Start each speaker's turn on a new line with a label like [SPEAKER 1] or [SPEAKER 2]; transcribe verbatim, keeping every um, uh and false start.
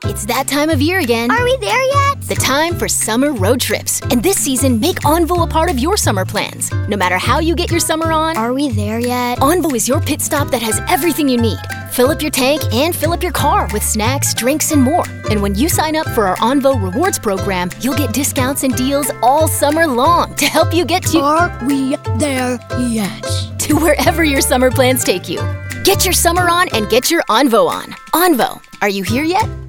[SPEAKER 1] It's that time of year again.
[SPEAKER 2] Are we there yet?
[SPEAKER 1] The time for summer road trips. And this season, make Envo a part of your summer plans. No matter how you get your summer on,
[SPEAKER 2] Are we there yet?
[SPEAKER 1] Envo is your pit stop that has everything you need. Fill up your tank and fill up your car with snacks, drinks, and more. And when you sign up for our Envo Rewards program, you'll get discounts and deals all summer long to help you get to
[SPEAKER 2] Are we there yet?
[SPEAKER 1] to wherever your summer plans take you. Get your summer on and get your Envo on. Envo, are you here yet?